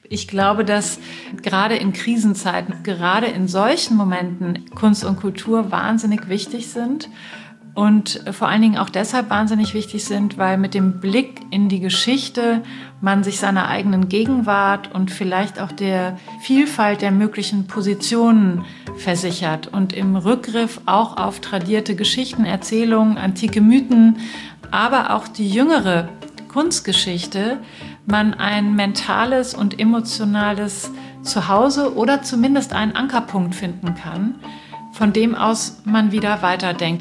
Ich glaube, dass gerade in Krisenzeiten, gerade in solchen Momenten Kunst und Kultur wahnsinnig wichtig sind und vor allen Dingen auch deshalb wahnsinnig wichtig sind, weil mit dem Blick in die Geschichte man sich seiner eigenen Gegenwart und vielleicht auch der Vielfalt der möglichen Positionen versichert und im Rückgriff auch auf tradierte Geschichten, Erzählungen, antike Mythen, aber auch die jüngere Kunstgeschichte man ein mentales und emotionales Zuhause oder zumindest einen Ankerpunkt finden kann, von dem aus man wieder weiterdenkt.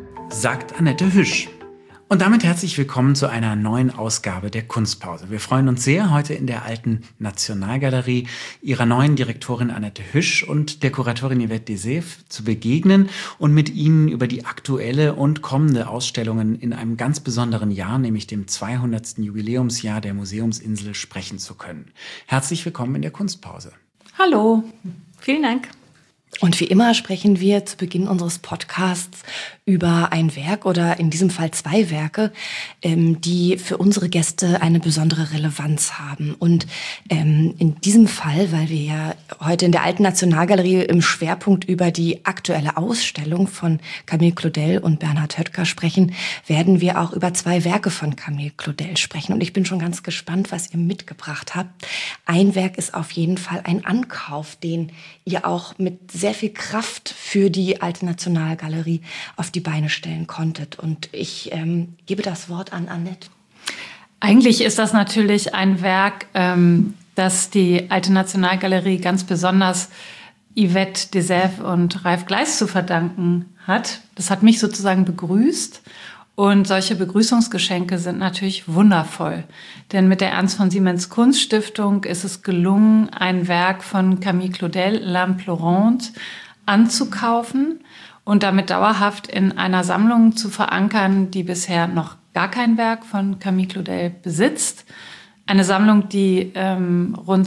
Sagt Annette Hüsch. Und damit herzlich willkommen zu einer neuen Ausgabe der Kunstpause. Wir freuen uns sehr, heute in der Alten Nationalgalerie ihrer neuen Direktorin Annette Hüsch und der Kuratorin Yvette de Seef zu begegnen und mit ihnen über die aktuelle und kommende Ausstellungen in einem ganz besonderen Jahr, nämlich dem 200. Jubiläumsjahr der Museumsinsel, sprechen zu können. Herzlich willkommen in der Kunstpause. Hallo, vielen Dank. Und wie immer sprechen wir zu Beginn unseres Podcasts über ein Werk oder in diesem Fall zwei Werke, die für unsere Gäste eine besondere Relevanz haben. Und in diesem Fall, weil wir ja heute in der Alten Nationalgalerie im Schwerpunkt über die aktuelle Ausstellung von Camille Claudel und Bernhard Höttger sprechen, werden wir auch über zwei Werke von Camille Claudel sprechen. Und ich bin schon ganz gespannt, was ihr mitgebracht habt. Ein Werk ist auf jeden Fall ein Ankauf, den ihr auch mit sehr viel Kraft für die Alte Nationalgalerie auf die Beine stellen konntet. Und ich gebe das Wort an Annette. Eigentlich ist das natürlich ein Werk, das die Alte Nationalgalerie ganz besonders Yvette de Seef und Ralf Gleis zu verdanken hat. Das hat mich sozusagen begrüßt. Und solche Begrüßungsgeschenke sind natürlich wundervoll. Denn mit der Ernst von Siemens Kunststiftung ist es gelungen, ein Werk von Camille Claudel, L'Implorante, anzukaufen und damit dauerhaft in einer Sammlung zu verankern, die bisher noch gar kein Werk von Camille Claudel besitzt. Eine Sammlung, die rund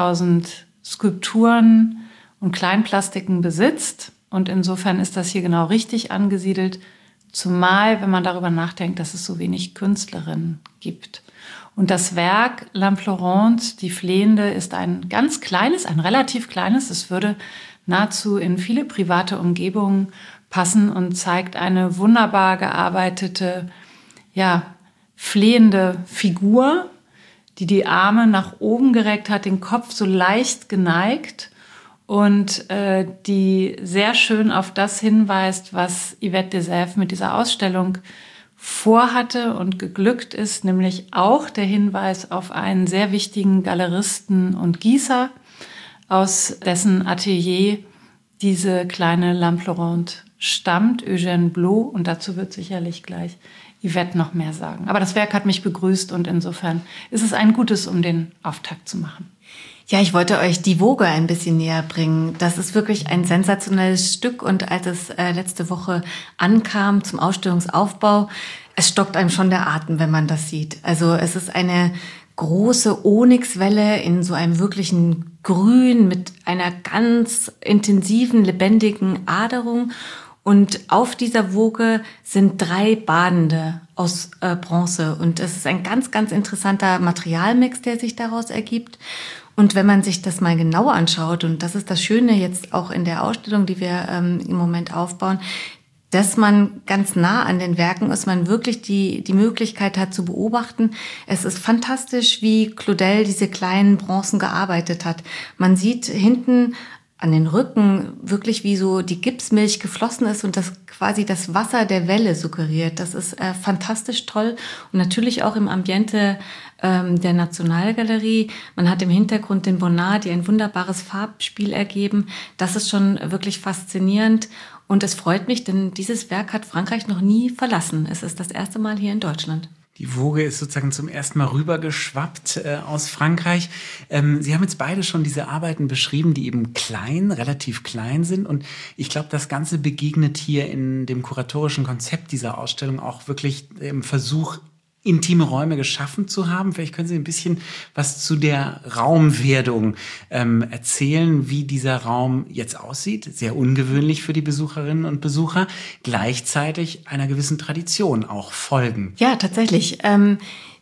2000 Skulpturen und Kleinplastiken besitzt. Und insofern ist das hier genau richtig angesiedelt. Zumal, wenn man darüber nachdenkt, dass es so wenig Künstlerinnen gibt. Und das Werk L'Implorante, die Flehende, ist ein ganz kleines, ein relativ kleines. Es würde nahezu in viele private Umgebungen passen und zeigt eine wunderbar gearbeitete, flehende Figur, die die Arme nach oben gereckt hat, den Kopf so leicht geneigt und die sehr schön auf das hinweist, was Yvette de Seef mit dieser Ausstellung vorhatte und geglückt ist, nämlich auch der Hinweis auf einen sehr wichtigen Galeristen und Gießer, aus dessen Atelier diese kleine L'Implorante stammt, Eugène Blot, und dazu wird sicherlich gleich Yvette noch mehr sagen. Aber das Werk hat mich begrüßt und insofern ist es ein gutes, um den Auftakt zu machen. Ja, ich wollte euch die Woge ein bisschen näher bringen. Das ist wirklich ein sensationelles Stück und als es letzte Woche ankam zum Ausstellungsaufbau, es stockt einem schon der Atem, wenn man das sieht. Also es ist eine große Onyxwelle in so einem wirklichen Grün mit einer ganz intensiven, lebendigen Aderung. Und auf dieser Woge sind 3 Badende aus Bronze. Und es ist ein ganz, ganz interessanter Materialmix, der sich daraus ergibt. Und wenn man sich das mal genauer anschaut, und das ist das Schöne jetzt auch in der Ausstellung, die wir im Moment aufbauen, dass man ganz nah an den Werken ist, man wirklich die Möglichkeit hat zu beobachten. Es ist fantastisch, wie Claudel diese kleinen Bronzen gearbeitet hat. Man sieht hinten an den Rücken wirklich, wie so die Gipsmilch geflossen ist und das quasi das Wasser der Welle suggeriert. Das ist fantastisch toll und natürlich auch im Ambiente der Nationalgalerie. Man hat im Hintergrund den Bonnat, die ein wunderbares Farbspiel ergeben. Das ist schon wirklich faszinierend und es freut mich, denn dieses Werk hat Frankreich noch nie verlassen. Es ist das erste Mal hier in Deutschland. Die Woge ist sozusagen zum ersten Mal rübergeschwappt aus Frankreich. Sie haben jetzt beide schon diese Arbeiten beschrieben, die eben relativ klein sind. Und ich glaube, das Ganze begegnet hier in dem kuratorischen Konzept dieser Ausstellung auch wirklich im Versuch, intime Räume geschaffen zu haben. Vielleicht können Sie ein bisschen was zu der Raumwerdung erzählen, wie dieser Raum jetzt aussieht. Sehr ungewöhnlich für die Besucherinnen und Besucher, gleichzeitig einer gewissen Tradition auch folgen. Ja, tatsächlich.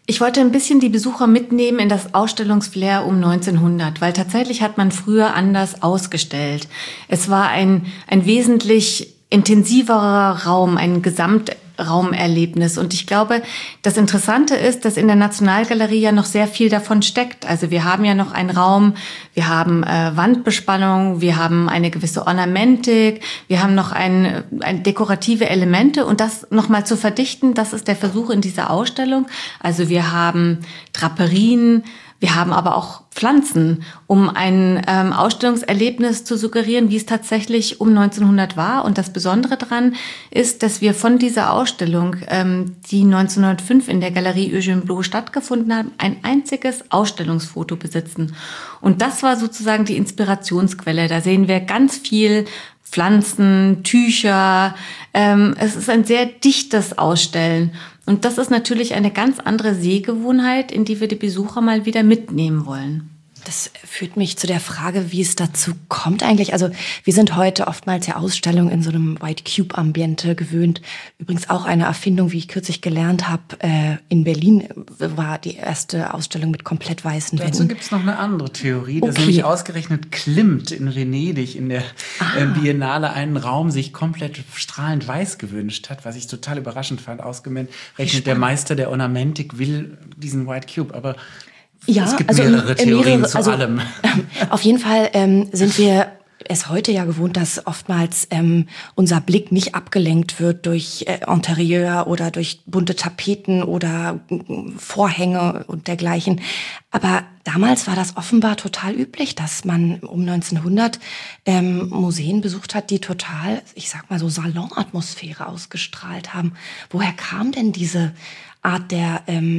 Ich wollte ein bisschen die Besucher mitnehmen in das Ausstellungsflair um 1900, weil tatsächlich hat man früher anders ausgestellt. Es war ein wesentlich intensiverer Raum, ein Gesamtraumerlebnis. Und ich glaube, das Interessante ist, dass in der Nationalgalerie ja noch sehr viel davon steckt. Also wir haben ja noch einen Raum, wir haben Wandbespannung, wir haben eine gewisse Ornamentik, wir haben noch ein dekorative Elemente. Und das nochmal zu verdichten, das ist der Versuch in dieser Ausstellung. Also wir haben Draperien, wir haben aber auch Pflanzen, um ein Ausstellungserlebnis zu suggerieren, wie es tatsächlich um 1900 war. Und das Besondere daran ist, dass wir von dieser Ausstellung, die 1905 in der Galerie Eugène Bloch stattgefunden hat, ein einziges Ausstellungsfoto besitzen. Und das war sozusagen die Inspirationsquelle. Da sehen wir ganz viel Pflanzen, Tücher. Es ist ein sehr dichtes Ausstellen. Und das ist natürlich eine ganz andere Sehgewohnheit, in die wir die Besucher mal wieder mitnehmen wollen. Das führt mich zu der Frage, wie es dazu kommt eigentlich. Also wir sind heute oftmals ja Ausstellungen in so einem White Cube Ambiente gewöhnt. Übrigens auch eine Erfindung, wie ich kürzlich gelernt habe. In Berlin war die erste Ausstellung mit komplett weißen Wänden. Dazu gibt es noch eine andere Theorie, dass nämlich ausgerechnet Klimt in Venedig in der Biennale einen Raum sich komplett strahlend weiß gewünscht hat, was ich total überraschend fand. Ausgerechnet der Meister der Ornamentik will diesen White Cube, aber ja, es gibt mehrere Theorien zu allem. Auf jeden Fall sind wir es heute ja gewohnt, dass oftmals unser Blick nicht abgelenkt wird durch Interieur oder durch bunte Tapeten oder Vorhänge und dergleichen. Aber damals war das offenbar total üblich, dass man um 1900 Museen besucht hat, die total, ich sag mal so, Salonatmosphäre ausgestrahlt haben. Woher kam denn diese Art der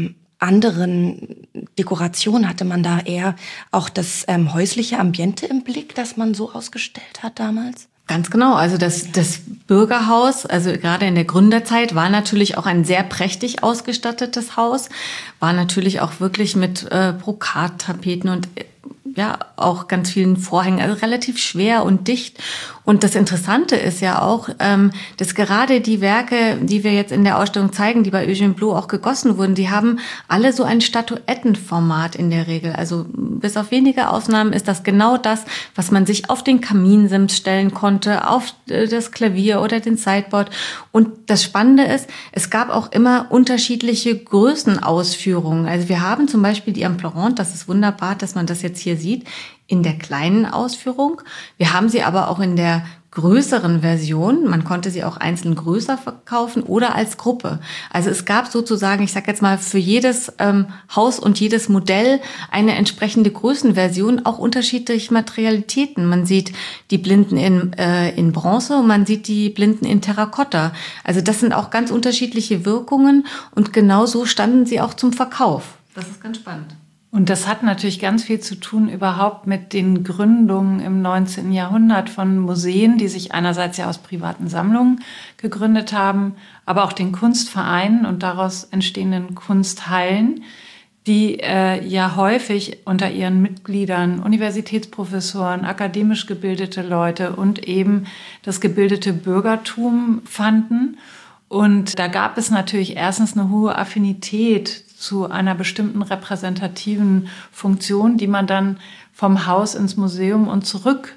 anderen Dekoration? Hatte man da eher auch das häusliche Ambiente im Blick, das man so ausgestellt hat damals? Ganz genau. Also das Bürgerhaus, also gerade in der Gründerzeit, war natürlich auch ein sehr prächtig ausgestattetes Haus, war natürlich auch wirklich mit Brokattapeten und ja auch ganz vielen Vorhängen, also relativ schwer und dicht. Und das Interessante ist ja auch, dass gerade die Werke, die wir jetzt in der Ausstellung zeigen, die bei Eugène Bloch auch gegossen wurden, die haben alle so ein Statuettenformat in der Regel. Also bis auf wenige Ausnahmen ist das genau das, was man sich auf den Kaminsims stellen konnte, auf das Klavier oder den Sideboard. Und das Spannende ist, es gab auch immer unterschiedliche Größenausführungen. Also wir haben zum Beispiel die Implerante, das ist wunderbar, dass man das jetzt hier sieht, in der kleinen Ausführung. Wir haben sie aber auch in der größeren Version. Man konnte sie auch einzeln größer verkaufen oder als Gruppe. Also es gab sozusagen, ich sage jetzt mal, für jedes Haus und jedes Modell eine entsprechende Größenversion, auch unterschiedliche Materialitäten. Man sieht die Blinden in Bronze und man sieht die Blinden in Terrakotta. Also das sind auch ganz unterschiedliche Wirkungen und genau so standen sie auch zum Verkauf. Das ist ganz spannend. Und das hat natürlich ganz viel zu tun überhaupt mit den Gründungen im 19. Jahrhundert von Museen, die sich einerseits ja aus privaten Sammlungen gegründet haben, aber auch den Kunstvereinen und daraus entstehenden Kunsthallen, die ja häufig unter ihren Mitgliedern Universitätsprofessoren, akademisch gebildete Leute und eben das gebildete Bürgertum fanden. Und da gab es natürlich erstens eine hohe Affinität zu einer bestimmten repräsentativen Funktion, die man dann vom Haus ins Museum und zurück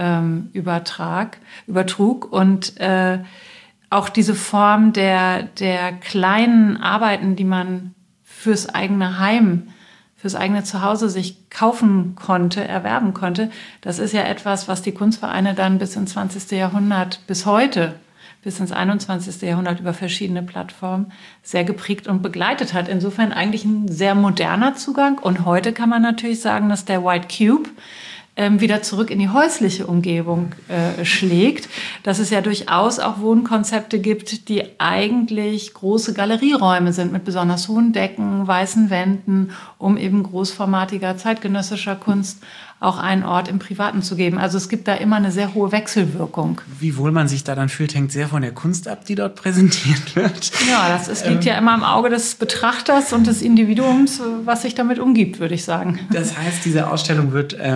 übertrug. Und auch diese Form der kleinen Arbeiten, die man fürs eigene Heim, fürs eigene Zuhause sich kaufen konnte, erwerben konnte, das ist ja etwas, was die Kunstvereine dann bis ins 20. Jahrhundert, bis heute, bis ins 21. Jahrhundert über verschiedene Plattformen sehr geprägt und begleitet hat. Insofern eigentlich ein sehr moderner Zugang. Und heute kann man natürlich sagen, dass der White Cube wieder zurück in die häusliche Umgebung schlägt, dass es ja durchaus auch Wohnkonzepte gibt, die eigentlich große Galerieräume sind mit besonders hohen Decken, weißen Wänden, um eben großformatiger zeitgenössischer Kunst auch einen Ort im Privaten zu geben. Also es gibt da immer eine sehr hohe Wechselwirkung. Wie wohl man sich da dann fühlt, hängt sehr von der Kunst ab, die dort präsentiert wird. Ja, liegt ja immer im Auge des Betrachters und des Individuums, was sich damit umgibt, würde ich sagen. Das heißt, diese Ausstellung wird uns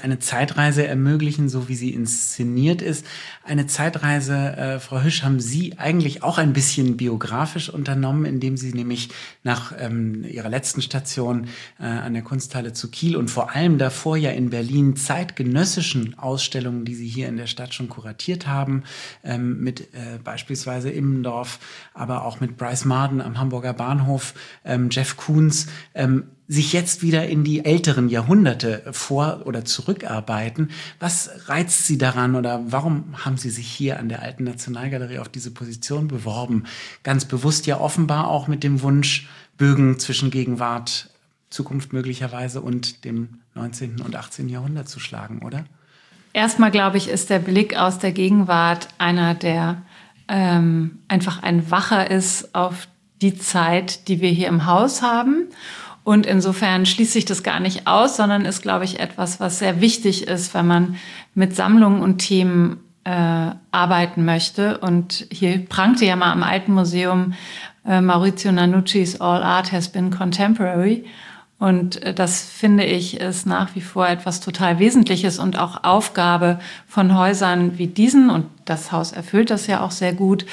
eine Zeitreise ermöglichen, so wie sie inszeniert ist. Eine Zeitreise, Frau Hüsch, haben Sie eigentlich auch ein bisschen biografisch unternommen, indem Sie nämlich nach Ihrer letzten Station an der Kunsthalle zu Kiel und vor allem davor ja in Berlin zeitgenössischen Ausstellungen, die Sie hier in der Stadt schon kuratiert haben, mit beispielsweise Immendorf, aber auch mit Bryce Marden am Hamburger Bahnhof, Jeff Koons, sich jetzt wieder in die älteren Jahrhunderte vor- oder zurückarbeiten. Was reizt Sie daran oder warum haben Sie sich hier an der Alten Nationalgalerie auf diese Position beworben? Ganz bewusst ja offenbar auch mit dem Wunsch, Bögen zwischen Gegenwart, Zukunft möglicherweise und dem 19. und 18. Jahrhundert zu schlagen, oder? Erstmal, glaube ich, ist der Blick aus der Gegenwart einer, der einfach ein Wacher ist auf die Zeit, die wir hier im Haus haben. Und insofern schließt sich das gar nicht aus, sondern ist, glaube ich, etwas, was sehr wichtig ist, wenn man mit Sammlungen und Themen arbeiten möchte. Und hier prangte ja mal am Alten Museum Maurizio Nanucci's All Art has been contemporary. Und das, finde ich, ist nach wie vor etwas total Wesentliches und auch Aufgabe von Häusern wie diesen, und das Haus erfüllt das ja auch sehr gut,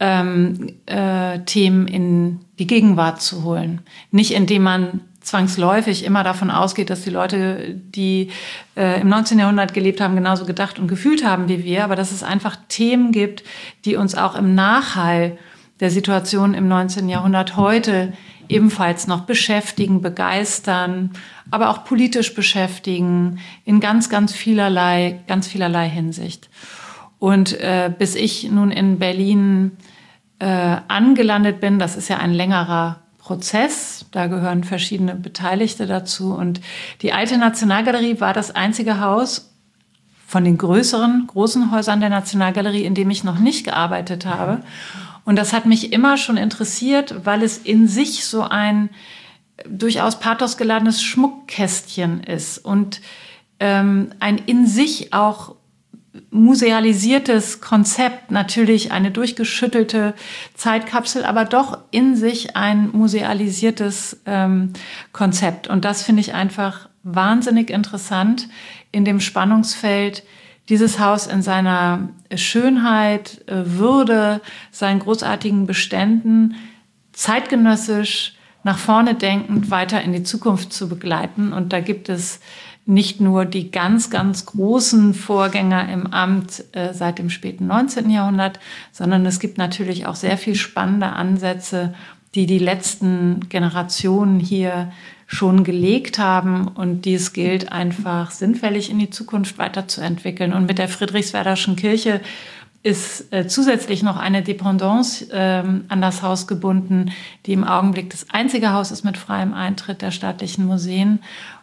Themen in die Gegenwart zu holen. Nicht indem man zwangsläufig immer davon ausgeht, dass die Leute, die im 19. Jahrhundert gelebt haben, genauso gedacht und gefühlt haben wie wir, aber dass es einfach Themen gibt, die uns auch im Nachhall der Situation im 19. Jahrhundert heute ebenfalls noch beschäftigen, begeistern, aber auch politisch beschäftigen, in ganz vielerlei Hinsicht. Und bis ich nun in Berlin angelandet bin, das ist ja ein längerer Prozess, da gehören verschiedene Beteiligte dazu. Und die Alte Nationalgalerie war das einzige Haus von den großen Häusern der Nationalgalerie, in dem ich noch nicht gearbeitet habe. Und das hat mich immer schon interessiert, weil es in sich so ein durchaus pathosgeladenes Schmuckkästchen ist und ein in sich auch musealisiertes Konzept, natürlich eine durchgeschüttelte Zeitkapsel, aber doch in sich ein musealisiertes Konzept. Und das finde ich einfach wahnsinnig interessant in dem Spannungsfeld, dieses Haus in seiner Schönheit, Würde, seinen großartigen Beständen, zeitgenössisch, nach vorne denkend weiter in die Zukunft zu begleiten. Und da gibt es nicht nur die ganz großen Vorgänger im Amt seit dem späten 19. Jahrhundert, sondern es gibt natürlich auch sehr viel spannende Ansätze, die die letzten Generationen hier schon gelegt haben und die es gilt, einfach sinnfällig in die Zukunft weiterzuentwickeln. Und mit der Friedrichswerderschen Kirche ist zusätzlich noch eine Dependance an das Haus gebunden, die im Augenblick das einzige Haus ist mit freiem Eintritt der staatlichen Museen.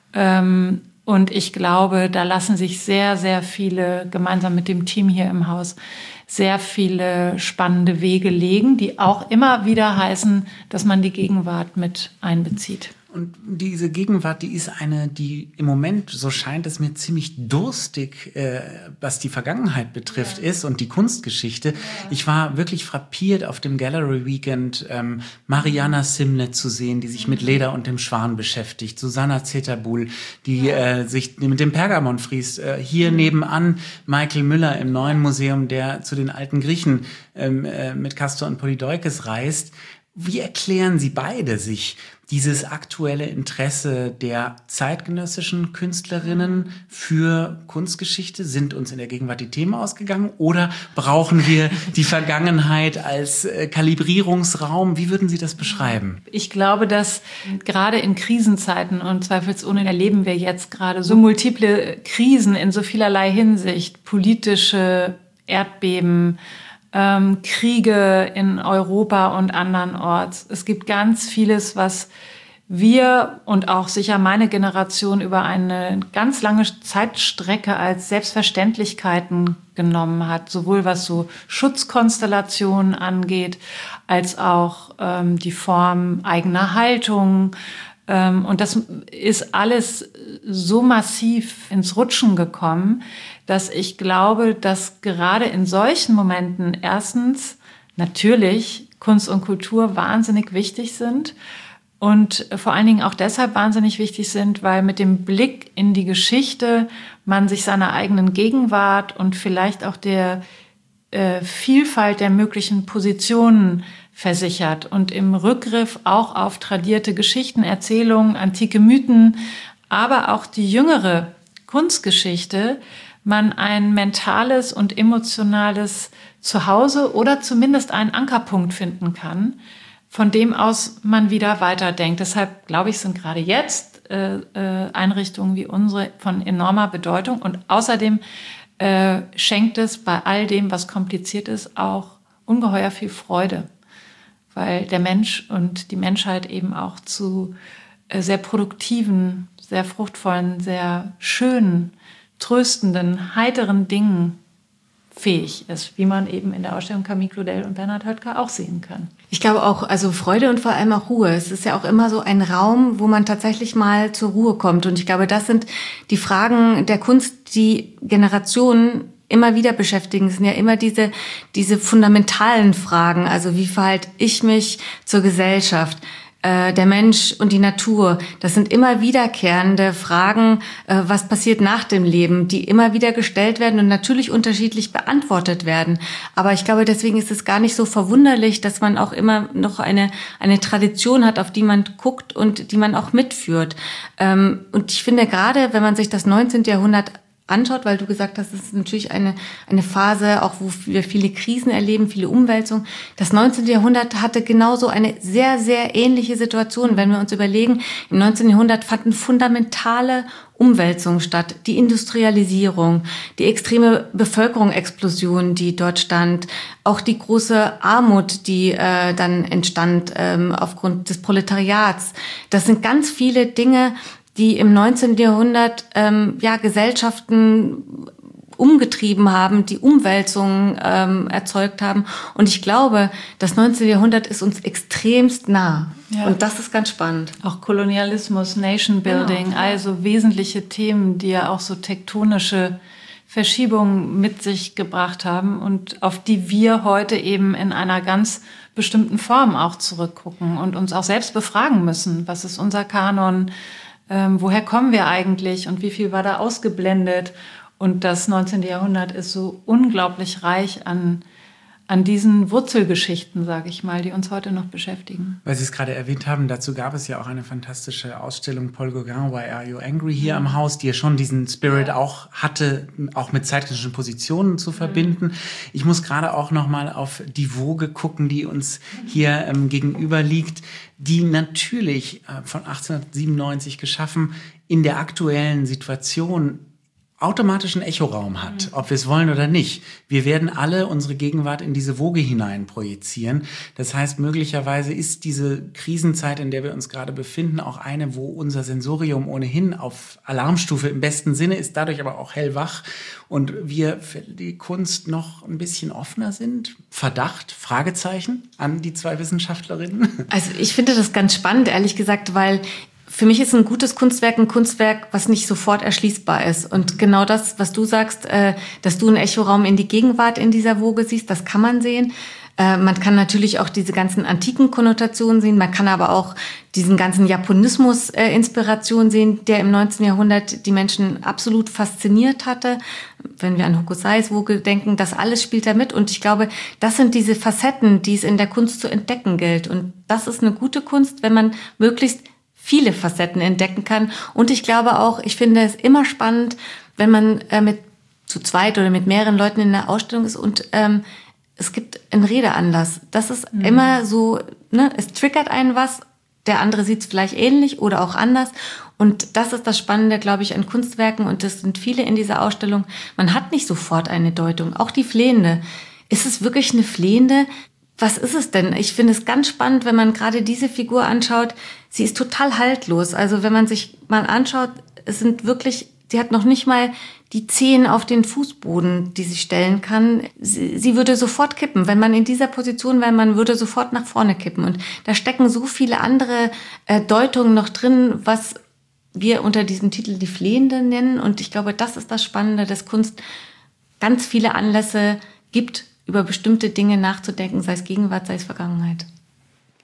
Und ich glaube, da lassen sich sehr viele, gemeinsam mit dem Team hier im Haus, sehr viele spannende Wege legen, die auch immer wieder heißen, dass man die Gegenwart mit einbezieht. Und diese Gegenwart, die ist eine, die im Moment, so scheint es mir, ziemlich durstig, was die Vergangenheit betrifft, ist und die Kunstgeschichte. Ja. Ich war wirklich frappiert auf dem Gallery Weekend, Mariana Simne zu sehen, die sich mit Leder und dem Schwan beschäftigt, Susanna Zetabul, die sich mit dem Pergamonfries, hier nebenan Michael Müller im Neuen Museum, der zu den alten Griechen mit Castor und Polydeukes reist. Wie erklären Sie beide sich dieses aktuelle Interesse der zeitgenössischen Künstlerinnen für Kunstgeschichte? Sind uns in der Gegenwart die Themen ausgegangen oder brauchen wir die Vergangenheit als Kalibrierungsraum? Wie würden Sie das beschreiben? Ich glaube, dass gerade in Krisenzeiten, und zweifelsohne erleben wir jetzt gerade so multiple Krisen in so vielerlei Hinsicht, politische Erdbeben, Kriege in Europa und andernorts. Es gibt ganz vieles, was wir und auch sicher meine Generation über eine ganz lange Zeitstrecke als Selbstverständlichkeiten genommen hat, sowohl was so Schutzkonstellationen angeht, als auch die Form eigener Haltung. Und das ist alles so massiv ins Rutschen gekommen, dass ich glaube, dass gerade in solchen Momenten erstens natürlich Kunst und Kultur wahnsinnig wichtig sind und vor allen Dingen auch deshalb wahnsinnig wichtig sind, weil mit dem Blick in die Geschichte man sich seiner eigenen Gegenwart und vielleicht auch der Vielfalt der möglichen Positionen versichert und im Rückgriff auch auf tradierte Geschichten, Erzählungen, antike Mythen, aber auch die jüngere Kunstgeschichte, man ein mentales und emotionales Zuhause oder zumindest einen Ankerpunkt finden kann, von dem aus man wieder weiterdenkt. Deshalb, glaube ich, sind gerade jetzt Einrichtungen wie unsere von enormer Bedeutung. Und außerdem schenkt es bei all dem, was kompliziert ist, auch ungeheuer viel Freude, weil der Mensch und die Menschheit eben auch zu sehr produktiven, sehr fruchtvollen, sehr schönen, tröstenden, heiteren Dingen fähig ist, wie man eben in der Ausstellung Camille Claudel und Bernhard Höttger auch sehen kann. Ich glaube auch, also Freude und vor allem auch Ruhe. Es ist ja auch immer so ein Raum, wo man tatsächlich mal zur Ruhe kommt. Und ich glaube, das sind die Fragen der Kunst, die Generationen immer wieder beschäftigen. Es sind ja immer diese fundamentalen Fragen. Also wie verhalte ich mich zur Gesellschaft? Der Mensch und die Natur, das sind immer wiederkehrende Fragen, was passiert nach dem Leben, die immer wieder gestellt werden und natürlich unterschiedlich beantwortet werden. Aber ich glaube, deswegen ist es gar nicht so verwunderlich, dass man auch immer noch eine Tradition hat, auf die man guckt und die man auch mitführt. Und ich finde gerade, wenn man sich das 19. Jahrhundert anschaut, weil du gesagt hast, es ist natürlich eine Phase, auch wo wir viele Krisen erleben, viele Umwälzungen. Das 19. Jahrhundert hatte genauso eine sehr, sehr ähnliche Situation. Wenn wir uns überlegen, im 19. Jahrhundert fanden fundamentale Umwälzungen statt. Die Industrialisierung, die extreme Bevölkerungsexplosion, die dort stand, auch die große Armut, die dann entstand aufgrund des Proletariats. Das sind ganz viele Dinge, die im 19. Jahrhundert Gesellschaften umgetrieben haben, die Umwälzungen erzeugt haben. Und ich glaube, das 19. Jahrhundert ist uns extremst nah. Ja. Und das ist ganz spannend. Auch Kolonialismus, Nation Building, genau. Also wesentliche Themen, die ja auch so tektonische Verschiebungen mit sich gebracht haben und auf die wir heute eben in einer ganz bestimmten Form auch zurückgucken und uns auch selbst befragen müssen. Was ist unser Kanon? Woher kommen wir eigentlich und wie viel war da ausgeblendet? Und das 19. Jahrhundert ist so unglaublich reich an diesen Wurzelgeschichten, sage ich mal, die uns heute noch beschäftigen. Weil Sie es gerade erwähnt haben, dazu gab es ja auch eine fantastische Ausstellung Paul Gauguin, Why Are You Angry hier am Haus, die ja schon diesen Spirit auch hatte, auch mit zeitgenössischen Positionen zu verbinden. Ich muss gerade auch noch mal auf die Vogue gucken, die uns hier gegenüber liegt, die natürlich von 1897 geschaffen in der aktuellen Situation automatischen Echoraum hat, ob wir es wollen oder nicht. Wir werden alle unsere Gegenwart in diese Woge hinein projizieren. Das heißt, möglicherweise ist diese Krisenzeit, in der wir uns gerade befinden, auch eine, wo unser Sensorium ohnehin auf Alarmstufe im besten Sinne ist, dadurch aber auch hellwach und wir für die Kunst noch ein bisschen offener sind. Verdacht, Fragezeichen an die zwei Wissenschaftlerinnen? Also ich finde das ganz spannend, ehrlich gesagt, weil für mich ist ein gutes Kunstwerk ein Kunstwerk, was nicht sofort erschließbar ist. Und genau das, was du sagst, dass du einen Echoraum in die Gegenwart in dieser Woge siehst, das kann man sehen. Man kann natürlich auch diese ganzen antiken Konnotationen sehen. Man kann aber auch diesen ganzen Japonismus-Inspiration sehen, der im 19. Jahrhundert die Menschen absolut fasziniert hatte. Wenn wir an Hokusais Woge denken, das alles spielt da mit. Und ich glaube, das sind diese Facetten, die es in der Kunst zu entdecken gilt. Und das ist eine gute Kunst, wenn man möglichst viele Facetten entdecken kann. Und ich glaube auch, ich finde es immer spannend, wenn man mit zu zweit oder mit mehreren Leuten in der Ausstellung ist und es gibt einen Redeanlass. Das ist immer so, ne, es triggert einen was, der andere sieht es vielleicht ähnlich oder auch anders. Und das ist das Spannende, glaube ich, an Kunstwerken. Und das sind viele in dieser Ausstellung. Man hat nicht sofort eine Deutung. Auch die Flehende. Ist es wirklich eine Flehende? Was ist es denn? Ich finde es ganz spannend, wenn man gerade diese Figur anschaut. Sie ist total haltlos. Also wenn man sich mal anschaut, es sind wirklich, sie hat noch nicht mal die Zehen auf den Fußboden, die sie stellen kann. Sie würde sofort kippen. Wenn man in dieser Position wäre, man würde sofort nach vorne kippen. Und da stecken so viele andere Deutungen noch drin, was wir unter diesem Titel die Flehende nennen. Und ich glaube, das ist das Spannende, dass Kunst ganz viele Anlässe gibt, über bestimmte Dinge nachzudenken, sei es Gegenwart, sei es Vergangenheit.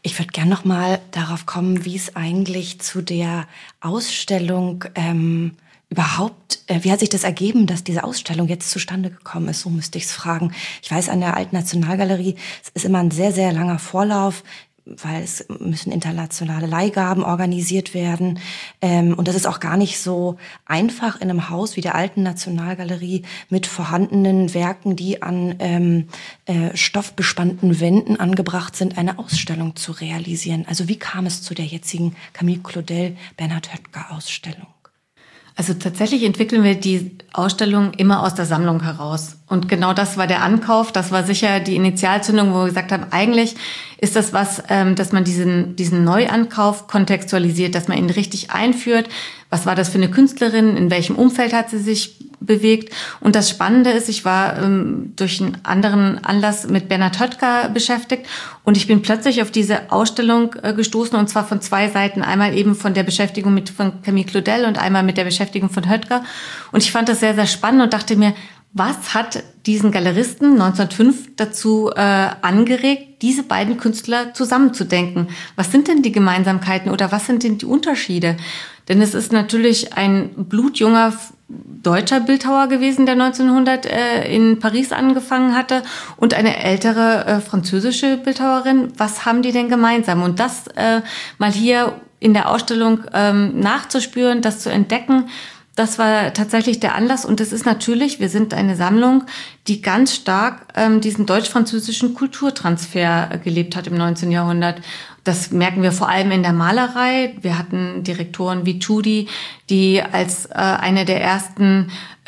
Ich würde gerne noch mal darauf kommen, wie es eigentlich zu der Ausstellung überhaupt, wie hat sich das ergeben, dass diese Ausstellung jetzt zustande gekommen ist? So müsste ich es fragen. Ich weiß, an der Alten Nationalgalerie, es ist immer ein sehr, sehr langer Vorlauf, weil es müssen internationale Leihgaben organisiert werden. Und das ist auch gar nicht so einfach in einem Haus wie der Alten Nationalgalerie mit vorhandenen Werken, die an stoffbespannten Wänden angebracht sind, eine Ausstellung zu realisieren. Also wie kam es zu der jetzigen Camille Claudel Bernhard Höttger Ausstellung? Also tatsächlich entwickeln wir die Ausstellung immer aus der Sammlung heraus. Und genau das war der Ankauf, das war sicher die Initialzündung, wo wir gesagt haben, eigentlich ist das was, dass man diesen Neuankauf kontextualisiert, dass man ihn richtig einführt. Was war das für eine Künstlerin? In welchem Umfeld hat sie sich bewegt? Und das Spannende ist, ich war durch einen anderen Anlass mit Bernhard Höttger beschäftigt und ich bin plötzlich auf diese Ausstellung gestoßen und zwar von zwei Seiten. Einmal eben von der Beschäftigung von Camille Claudel und einmal mit der Beschäftigung von Höttger. Und ich fand das sehr, sehr spannend und dachte mir, was hat diesen Galeristen 1905 dazu angeregt, diese beiden Künstler zusammenzudenken? Was sind denn die Gemeinsamkeiten oder was sind denn die Unterschiede? Denn es ist natürlich ein blutjunger deutscher Bildhauer gewesen, der 1900 in Paris angefangen hatte und eine ältere französische Bildhauerin. Was haben die denn gemeinsam? Und das mal hier in der Ausstellung nachzuspüren, das zu entdecken, das war tatsächlich der Anlass. Und es ist natürlich, wir sind eine Sammlung, die ganz stark diesen deutsch-französischen Kulturtransfer gelebt hat im 19. Jahrhundert. Das merken wir vor allem in der Malerei. Wir hatten Direktoren wie Tschudi, die als eine der ersten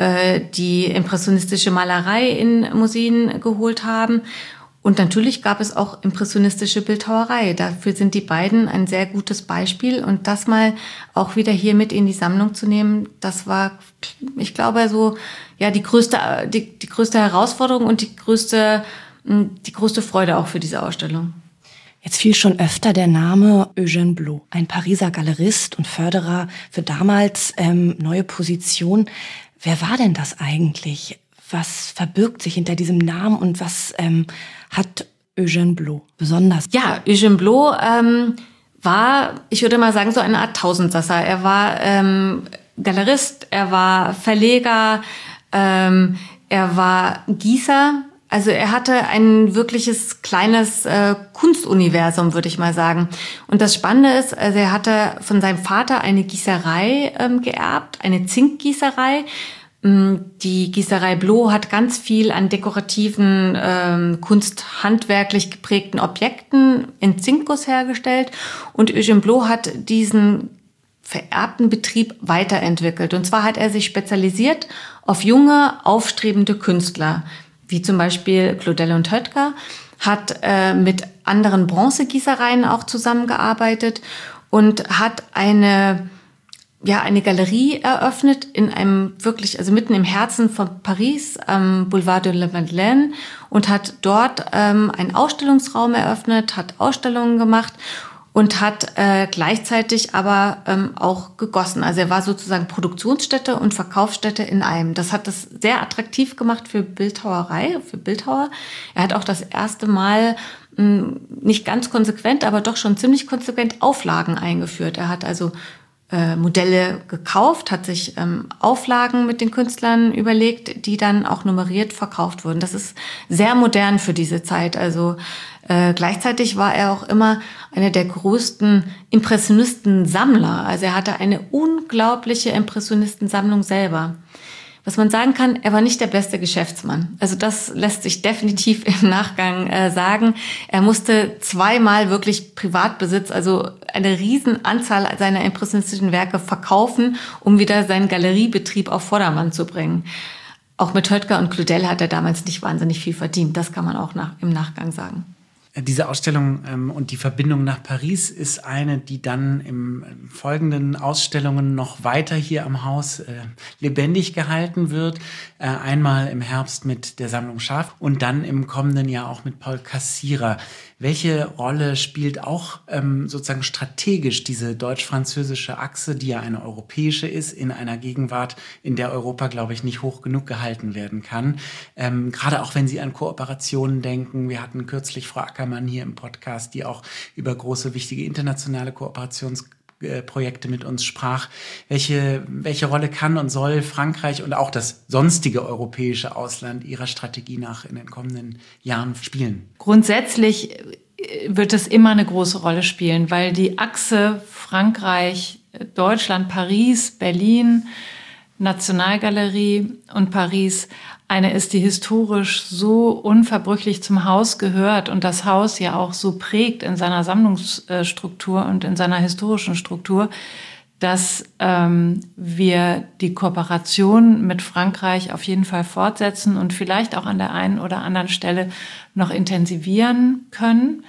die impressionistische Malerei in Museen geholt haben. Und natürlich gab es auch impressionistische Bildhauerei. Dafür sind die beiden ein sehr gutes Beispiel. Und das mal auch wieder hier mit in die Sammlung zu nehmen, das war, ich glaube, so ja die größte Herausforderung und die größte Freude auch für diese Ausstellung. Jetzt fiel schon öfter der Name Eugène Blot, ein Pariser Galerist und Förderer für damals neue Positionen. Wer war denn das eigentlich? Was verbirgt sich hinter diesem Namen und was hat Eugène Blot besonders? Ja, Eugène Blot war, ich würde mal sagen, so eine Art Tausendsasser. Er war Galerist, er war Verleger, er war Gießer. Also er hatte ein wirkliches kleines Kunstuniversum, würde ich mal sagen. Und das Spannende ist, also er hatte von seinem Vater eine Gießerei geerbt, eine Zinkgießerei. Die Gießerei Blot hat ganz viel an dekorativen, kunsthandwerklich geprägten Objekten in Zinkguss hergestellt. Und Eugène Blot hat diesen vererbten Betrieb weiterentwickelt. Und zwar hat er sich spezialisiert auf junge, aufstrebende Künstler, wie zum Beispiel Claudel und Höttger, hat mit anderen Bronzegießereien auch zusammengearbeitet und hat eine Galerie eröffnet in einem wirklich, also mitten im Herzen von Paris, am Boulevard de la Madeleine, und hat dort einen Ausstellungsraum eröffnet, hat Ausstellungen gemacht und hat gleichzeitig aber auch gegossen. Also er war sozusagen Produktionsstätte und Verkaufsstätte in einem. Das hat das sehr attraktiv gemacht für Bildhauerei, für Bildhauer. Er hat auch das erste Mal nicht ganz konsequent, aber doch schon ziemlich konsequent Auflagen eingeführt. Er hat also Modelle gekauft, hat sich Auflagen mit den Künstlern überlegt, die dann auch nummeriert verkauft wurden. Das ist sehr modern für diese Zeit. Also gleichzeitig war er auch immer einer der größten Impressionisten-Sammler. Also er hatte eine unglaubliche Impressionistensammlung selber. Was man sagen kann, er war nicht der beste Geschäftsmann. Also das lässt sich definitiv im Nachgang sagen. Er musste zweimal wirklich Privatbesitz, also eine riesen Anzahl seiner impressionistischen Werke verkaufen, um wieder seinen Galeriebetrieb auf Vordermann zu bringen. Auch mit Höttger und Claudel hat er damals nicht wahnsinnig viel verdient. Das kann man auch im Nachgang sagen. Diese Ausstellung und die Verbindung nach Paris ist eine, die dann im folgenden Ausstellungen noch weiter hier am Haus lebendig gehalten wird. Einmal im Herbst mit der Sammlung Scharf und dann im kommenden Jahr auch mit Paul Cassirer. Welche Rolle spielt auch sozusagen strategisch diese deutsch-französische Achse, die ja eine europäische ist, in einer Gegenwart, in der Europa, glaube ich, nicht hoch genug gehalten werden kann? Gerade auch wenn Sie an Kooperationen denken. Wir hatten kürzlich Frau Acker Ackermann hier im Podcast, die auch über große, wichtige internationale Kooperationsprojekte mit uns sprach. Welche Rolle kann und soll Frankreich und auch das sonstige europäische Ausland Ihrer Strategie nach in den kommenden Jahren spielen? Grundsätzlich wird es immer eine große Rolle spielen, weil die Achse Frankreich, Deutschland, Paris, Berlin, Nationalgalerie und Paris eine ist, die historisch so unverbrüchlich zum Haus gehört und das Haus ja auch so prägt in seiner Sammlungsstruktur und in seiner historischen Struktur, dass wir die Kooperation mit Frankreich auf jeden Fall fortsetzen und vielleicht auch an der einen oder anderen Stelle noch intensivieren können.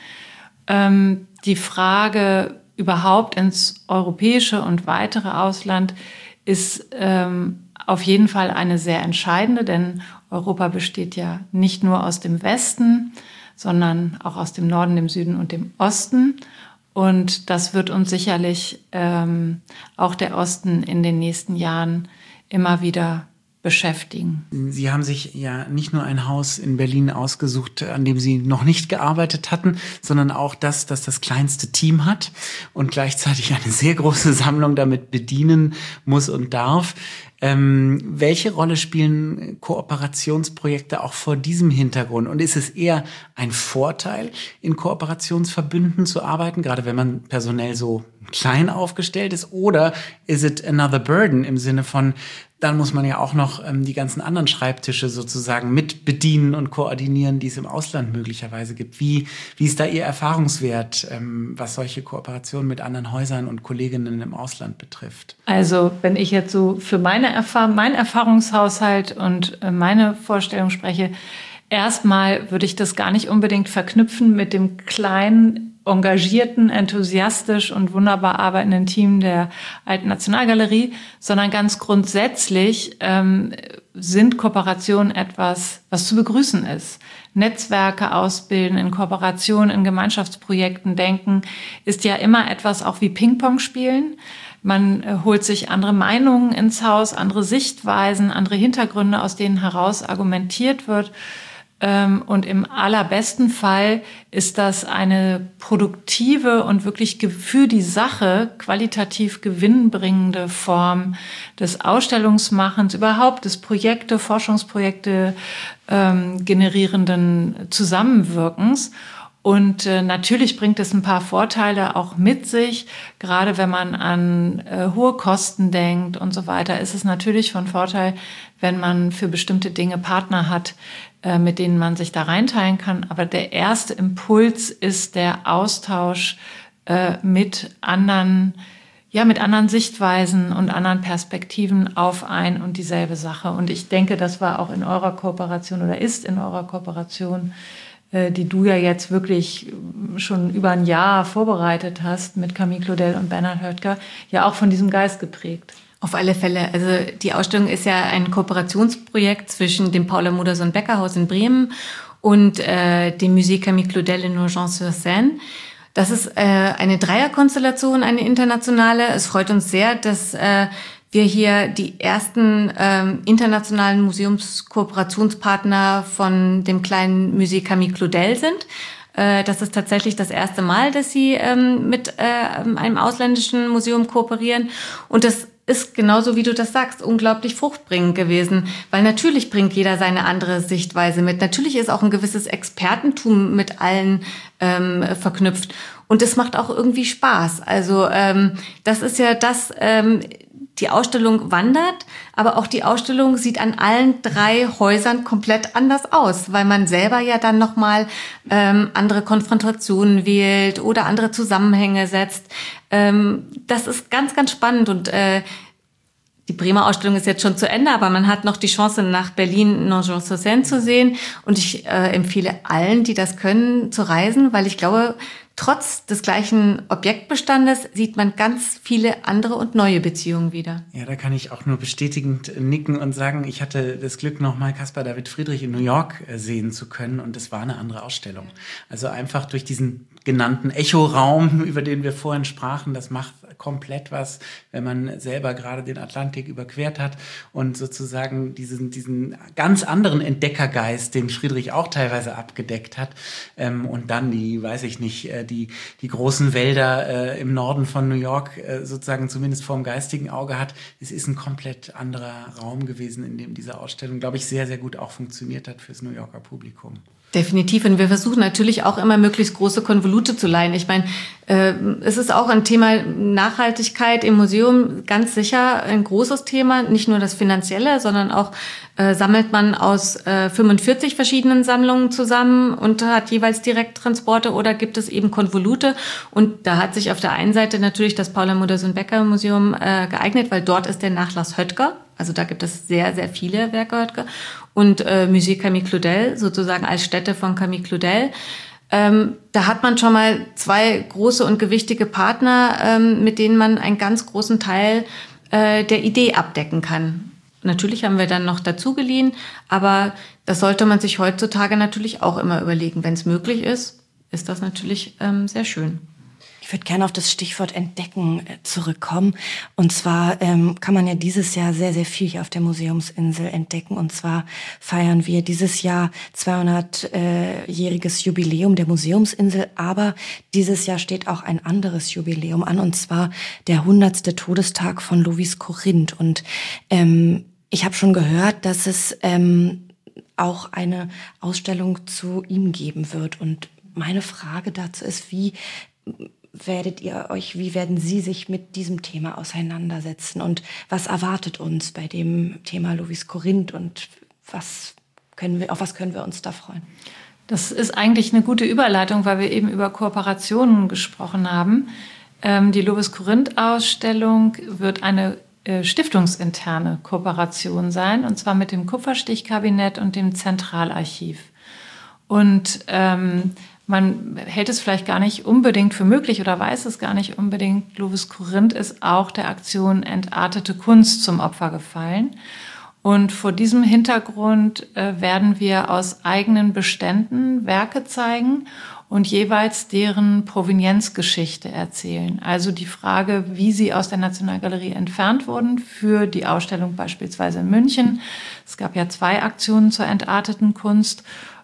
Die Frage überhaupt ins europäische und weitere Ausland ist auf jeden Fall eine sehr entscheidende, denn Europa besteht ja nicht nur aus dem Westen, sondern auch aus dem Norden, dem Süden und dem Osten. Und das wird uns sicherlich auch der Osten in den nächsten Jahren immer wieder beschäftigen. Sie haben sich ja nicht nur ein Haus in Berlin ausgesucht, an dem Sie noch nicht gearbeitet hatten, sondern auch das kleinste Team hat und gleichzeitig eine sehr große Sammlung damit bedienen muss und darf. Welche Rolle spielen Kooperationsprojekte auch vor diesem Hintergrund? Und ist es eher ein Vorteil, in Kooperationsverbünden zu arbeiten, gerade wenn man personell so klein aufgestellt ist? Oder is it another burden im Sinne von, dann muss man ja auch noch die ganzen anderen Schreibtische sozusagen mit bedienen und koordinieren, die es im Ausland möglicherweise gibt. Wie ist da Ihr Erfahrungswert, was solche Kooperationen mit anderen Häusern und Kolleginnen im Ausland betrifft? Also wenn ich jetzt so für meinen Erfahrungshaushalt und meine Vorstellung spreche, erstmal würde ich das gar nicht unbedingt verknüpfen mit dem kleinen, engagierten, enthusiastisch und wunderbar arbeitenden Team der Alten Nationalgalerie, sondern ganz grundsätzlich sind Kooperationen etwas, was zu begrüßen ist. Netzwerke ausbilden, in Kooperation, in Gemeinschaftsprojekten denken, ist ja immer etwas auch wie Ping-Pong spielen. Man holt sich andere Meinungen ins Haus, andere Sichtweisen, andere Hintergründe, aus denen heraus argumentiert wird. Und im allerbesten Fall ist das eine produktive und wirklich für die Sache qualitativ gewinnbringende Form des Ausstellungsmachens, überhaupt des Forschungsprojekte generierenden Zusammenwirkens. Und natürlich bringt es ein paar Vorteile auch mit sich. Gerade wenn man an hohe Kosten denkt und so weiter, ist es natürlich von Vorteil, wenn man für bestimmte Dinge Partner hat, mit denen man sich da reinteilen kann. Aber der erste Impuls ist der Austausch mit anderen Sichtweisen und anderen Perspektiven auf ein und dieselbe Sache. Und ich denke, das war auch in eurer Kooperation oder ist in eurer Kooperation, die du ja jetzt wirklich schon über ein Jahr vorbereitet hast mit Camille Claudel und Bernhard Höttger, ja auch von diesem Geist geprägt. Auf alle Fälle. Also die Ausstellung ist ja ein Kooperationsprojekt zwischen dem Paula Modersohn-Becker-Haus in Bremen und dem Musée Camille Claudel in Nogent-sur-Seine. Das ist eine Dreierkonstellation, eine internationale. Es freut uns sehr, dass wir hier die ersten internationalen Museumskooperationspartner von dem kleinen Musée Camille Claudel sind. Das ist tatsächlich das erste Mal, dass sie mit einem ausländischen Museum kooperieren. Und das ist genauso, wie du das sagst, unglaublich fruchtbringend gewesen. Weil natürlich bringt jeder seine andere Sichtweise mit. Natürlich ist auch ein gewisses Expertentum mit allen verknüpft. Und es macht auch irgendwie Spaß. Also das ist ja das... Die Ausstellung wandert, aber auch die Ausstellung sieht an allen 3 Häusern komplett anders aus, weil man selber ja dann nochmal andere Konfrontationen wählt oder andere Zusammenhänge setzt. Das ist ganz, ganz spannend und die Bremer Ausstellung ist jetzt schon zu Ende, aber man hat noch die Chance, nach Berlin Nogent-sur-Seine zu sehen. Und ich empfehle allen, die das können, zu reisen, weil ich glaube, trotz des gleichen Objektbestandes sieht man ganz viele andere und neue Beziehungen wieder. Ja, da kann ich auch nur bestätigend nicken und sagen, ich hatte das Glück, nochmal Caspar David Friedrich in New York sehen zu können und es war eine andere Ausstellung. Also einfach durch diesen genannten Echoraum, über den wir vorhin sprachen. Das macht komplett was, wenn man selber gerade den Atlantik überquert hat und sozusagen diesen ganz anderen Entdeckergeist, den Friedrich auch teilweise abgedeckt hat, und dann die großen Wälder im Norden von New York sozusagen zumindest vorm geistigen Auge hat. Es ist ein komplett anderer Raum gewesen, in dem diese Ausstellung, glaube ich, sehr, sehr gut auch funktioniert hat fürs New Yorker Publikum. Definitiv. Und wir versuchen natürlich auch immer möglichst große Konvolute zu leihen. Ich meine, es ist auch ein Thema Nachhaltigkeit im Museum ganz sicher ein großes Thema. Nicht nur das Finanzielle, sondern auch sammelt man aus 45 verschiedenen Sammlungen zusammen und hat jeweils Direkttransporte oder gibt es eben Konvolute. Und da hat sich auf der einen Seite natürlich das Paula Modersohn-Becker-Museum geeignet, weil dort ist der Nachlass Höttger. Also da gibt es sehr, sehr viele Werke Höttger. Und Musée Camille Claudel, sozusagen als Stätte von Camille Claudel. Da hat man schon mal 2 große und gewichtige Partner, mit denen man einen ganz großen Teil der Idee abdecken kann. Natürlich haben wir dann noch dazu geliehen, aber das sollte man sich heutzutage natürlich auch immer überlegen. Wenn es möglich ist, ist das natürlich sehr schön. Ich würde gerne auf das Stichwort Entdecken zurückkommen. Und zwar kann man ja dieses Jahr sehr, sehr viel hier auf der Museumsinsel entdecken. Und zwar feiern wir dieses Jahr 200-jähriges Jubiläum der Museumsinsel. Aber dieses Jahr steht auch ein anderes Jubiläum an, und zwar der 100. Todestag von Lovis Corinth. Und ich habe schon gehört, dass es auch eine Ausstellung zu ihm geben wird. Und meine Frage dazu ist, wie werden Sie sich mit diesem Thema auseinandersetzen und was erwartet uns bei dem Thema Lovis Corinth und auf was können wir uns da freuen? Das ist eigentlich eine gute Überleitung, weil wir eben über Kooperationen gesprochen haben. Die Lovis Corinth-Ausstellung wird eine stiftungsinterne Kooperation sein, und zwar mit dem Kupferstichkabinett und dem Zentralarchiv. Und man hält es vielleicht gar nicht unbedingt für möglich oder weiß es gar nicht unbedingt. Lovis Corinth ist auch der Aktion Entartete Kunst zum Opfer gefallen. Und vor diesem Hintergrund werden wir aus eigenen Beständen Werke zeigen und jeweils deren Provenienzgeschichte erzählen. Also die Frage, wie sie aus der Nationalgalerie entfernt wurden für die Ausstellung beispielsweise in München. Es gab ja 2 Aktionen zur entarteten Kunst.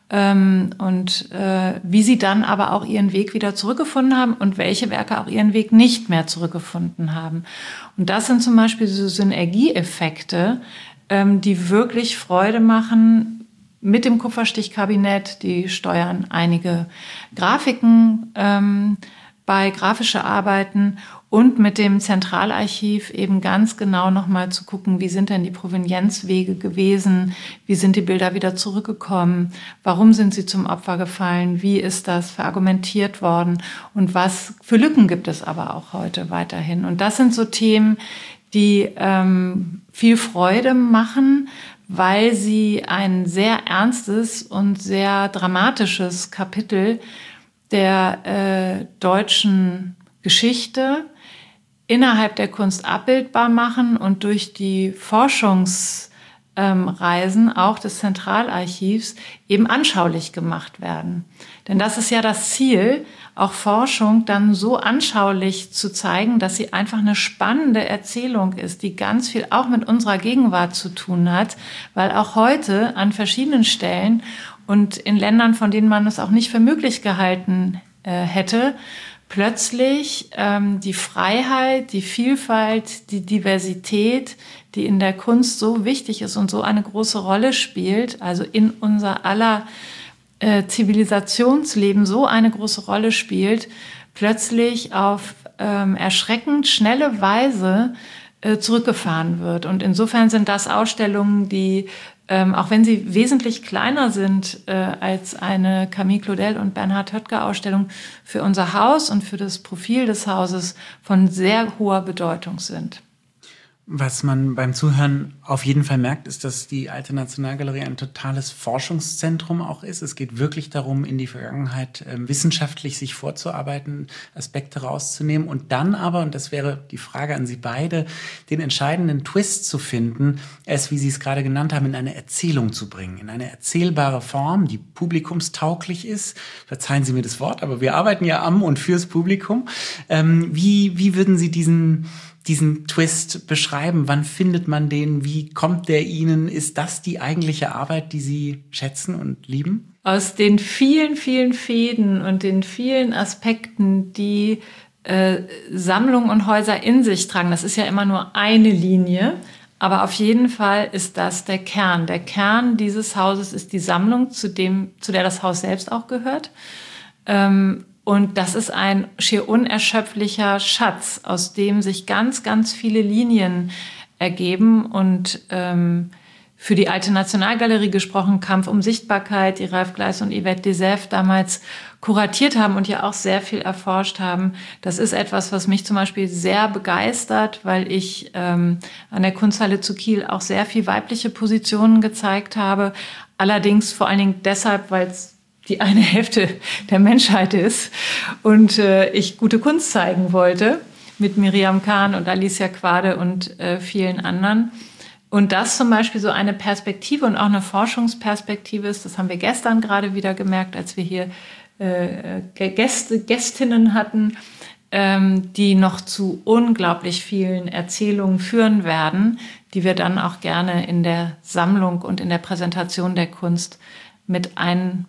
Und wie sie dann aber auch ihren Weg wieder zurückgefunden haben und welche Werke auch ihren Weg nicht mehr zurückgefunden haben. Und das sind zum Beispiel so Synergieeffekte, die wirklich Freude machen mit dem Kupferstichkabinett. Die steuern einige Grafiken bei grafische Arbeiten und mit dem Zentralarchiv eben ganz genau nochmal zu gucken, wie sind denn die Provenienzwege gewesen, wie sind die Bilder wieder zurückgekommen, warum sind sie zum Opfer gefallen, wie ist das verargumentiert worden und was für Lücken gibt es aber auch heute weiterhin. Und das sind so Themen, die viel Freude machen, weil sie ein sehr ernstes und sehr dramatisches Kapitel der deutschen Geschichte innerhalb der Kunst abbildbar machen und durch die Forschungsreisen auch des Zentralarchivs eben anschaulich gemacht werden. Denn das ist ja das Ziel, auch Forschung dann so anschaulich zu zeigen, dass sie einfach eine spannende Erzählung ist, die ganz viel auch mit unserer Gegenwart zu tun hat, weil auch heute an verschiedenen Stellen und in Ländern, von denen man es auch nicht für möglich gehalten hätte, plötzlich die Freiheit, die Vielfalt, die Diversität, die in der Kunst so wichtig ist und so eine große Rolle spielt, also in unser aller Zivilisationsleben so eine große Rolle spielt, plötzlich auf erschreckend schnelle Weise zurückgefahren wird. Und insofern sind das Ausstellungen, die auch wenn sie wesentlich kleiner sind als eine Camille Claudel und Bernhard Höttger Ausstellung, für unser Haus und für das Profil des Hauses von sehr hoher Bedeutung sind. Was man beim Zuhören auf jeden Fall merkt, ist, dass die Alte Nationalgalerie ein totales Forschungszentrum auch ist. Es geht wirklich darum, in die Vergangenheit wissenschaftlich sich vorzuarbeiten, Aspekte rauszunehmen und dann aber, und das wäre die Frage an Sie beide, den entscheidenden Twist zu finden, es, wie Sie es gerade genannt haben, in eine Erzählung zu bringen, in eine erzählbare Form, die publikumstauglich ist. Verzeihen Sie mir das Wort, aber wir arbeiten ja am und fürs Publikum. Wie würden Sie diesen Twist beschreiben? Wann findet man den? Wie kommt der Ihnen? Ist das die eigentliche Arbeit, die Sie schätzen und lieben? Aus den vielen, vielen Fäden und den vielen Aspekten, die Sammlungen und Häuser in sich tragen, das ist ja immer nur eine Linie, aber auf jeden Fall ist das der Kern. Der Kern dieses Hauses ist die Sammlung, zu der das Haus selbst auch gehört. Und das ist ein schier unerschöpflicher Schatz, aus dem sich ganz, ganz viele Linien ergeben. Und für die Alte Nationalgalerie gesprochen, Kampf um Sichtbarkeit, die Ralf Gleiss und Yvette de Sève damals kuratiert haben und ja auch sehr viel erforscht haben. Das ist etwas, was mich zum Beispiel sehr begeistert, weil ich an der Kunsthalle zu Kiel auch sehr viel weibliche Positionen gezeigt habe. Allerdings vor allen Dingen deshalb, weil es die eine Hälfte der Menschheit ist und ich gute Kunst zeigen wollte mit Miriam Kahn und Alicia Quade und vielen anderen. Und das zum Beispiel so eine Perspektive und auch eine Forschungsperspektive ist, das haben wir gestern gerade wieder gemerkt, als wir hier Gästinnen hatten, die noch zu unglaublich vielen Erzählungen führen werden, die wir dann auch gerne in der Sammlung und in der Präsentation der Kunst mit einbauen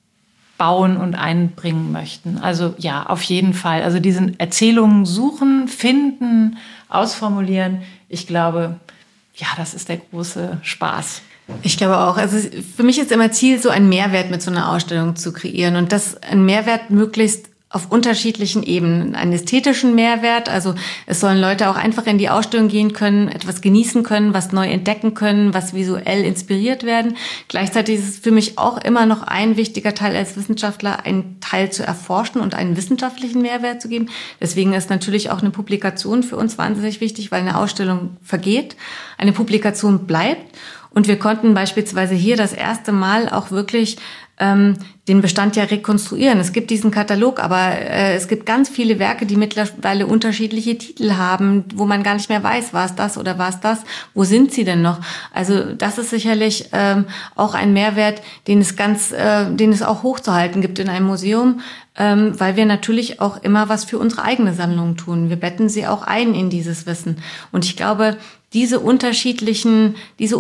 und einbringen möchten. Also ja, auf jeden Fall. Also diese Erzählungen suchen, finden, ausformulieren. Ich glaube, ja, das ist der große Spaß. Ich glaube auch. Also für mich ist immer Ziel, so einen Mehrwert mit so einer Ausstellung zu kreieren und das ein Mehrwert möglichst auf unterschiedlichen Ebenen. Einen ästhetischen Mehrwert, also es sollen Leute auch einfach in die Ausstellung gehen können, etwas genießen können, was neu entdecken können, was visuell inspiriert werden. Gleichzeitig ist es für mich auch immer noch ein wichtiger Teil als Wissenschaftler, einen Teil zu erforschen und einen wissenschaftlichen Mehrwert zu geben. Deswegen ist natürlich auch eine Publikation für uns wahnsinnig wichtig, weil eine Ausstellung vergeht, eine Publikation bleibt. Und wir konnten beispielsweise hier das erste Mal auch wirklich den Bestand ja rekonstruieren. Es gibt diesen Katalog, aber es gibt ganz viele Werke, die mittlerweile unterschiedliche Titel haben, wo man gar nicht mehr weiß, war es das oder war es das? Wo sind sie denn noch? Also das ist sicherlich auch ein Mehrwert, den es auch hochzuhalten gibt in einem Museum, weil wir natürlich auch immer was für unsere eigene Sammlung tun. Wir betten sie auch ein in dieses Wissen. Und ich glaube, diese unterschiedlichen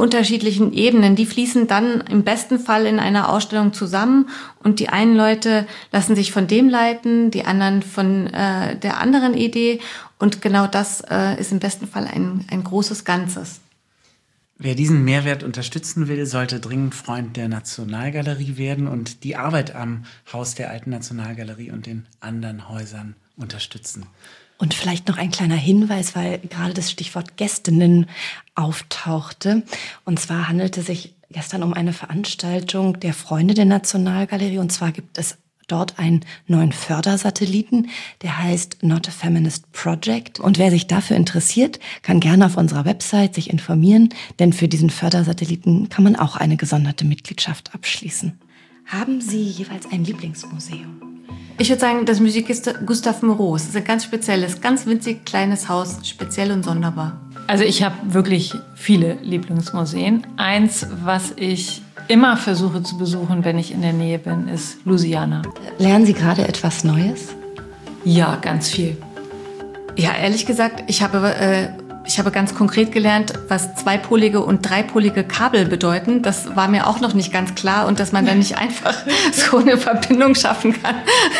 Ebenen, die fließen dann im besten Fall in einer Ausstellung zusammen und die einen Leute lassen sich von dem leiten, die anderen von der anderen Idee und genau das ist im besten Fall ein großes Ganzes. Wer diesen Mehrwert unterstützen will, sollte dringend Freund der Nationalgalerie werden und die Arbeit am Haus der Alten Nationalgalerie und den anderen Häusern unterstützen. Und vielleicht noch ein kleiner Hinweis, weil gerade das Stichwort Gästinnen auftauchte. Und zwar handelte es sich gestern um eine Veranstaltung der Freunde der Nationalgalerie. Und zwar gibt es dort einen neuen Fördersatelliten, der heißt Not a Feminist Project. Und wer sich dafür interessiert, kann gerne auf unserer Website sich informieren, denn für diesen Fördersatelliten kann man auch eine gesonderte Mitgliedschaft abschließen. Haben Sie jeweils ein Lieblingsmuseum? Ich würde sagen, das Musée Gustave Moreau. Es ist ein ganz spezielles, ganz winzig kleines Haus, speziell und sonderbar. Also ich habe wirklich viele Lieblingsmuseen. Eins, was ich immer versuche zu besuchen, wenn ich in der Nähe bin, ist Louisiana. Lernen Sie gerade etwas Neues? Ja, ganz viel. Ja, ehrlich gesagt, ich habe ganz konkret gelernt, was zweipolige und dreipolige Kabel bedeuten. Das war mir auch noch nicht ganz klar und dass man dann nicht einfach so eine Verbindung schaffen kann.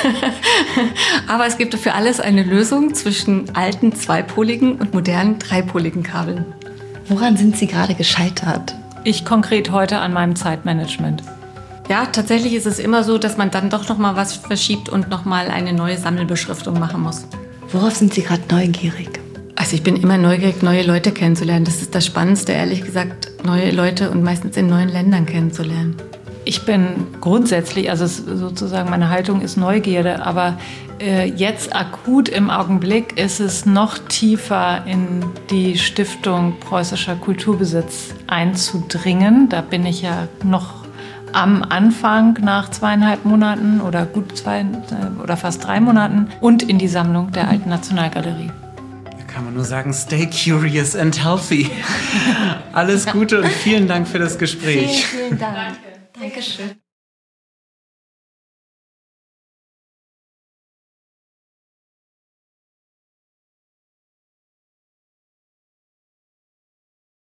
Aber es gibt für alles eine Lösung zwischen alten zweipoligen und modernen dreipoligen Kabeln. Woran sind Sie gerade gescheitert? Ich konkret heute an meinem Zeitmanagement. Ja, tatsächlich ist es immer so, dass man dann doch noch mal was verschiebt und noch mal eine neue Sammelbeschriftung machen muss. Worauf sind Sie gerade neugierig? Also ich bin immer neugierig, neue Leute kennenzulernen. Das ist das Spannendste, ehrlich gesagt, neue Leute und meistens in neuen Ländern kennenzulernen. Ich bin grundsätzlich, also sozusagen meine Haltung ist Neugierde, aber jetzt akut im Augenblick ist es noch tiefer in die Stiftung Preußischer Kulturbesitz einzudringen. Da bin ich ja noch am Anfang nach 2,5 Monaten oder gut 2 oder fast 3 Monaten und in die Sammlung der Alten Nationalgalerie. Da kann man nur sagen, stay curious and healthy. Alles Gute und vielen Dank für das Gespräch. Vielen Dank. Dankeschön.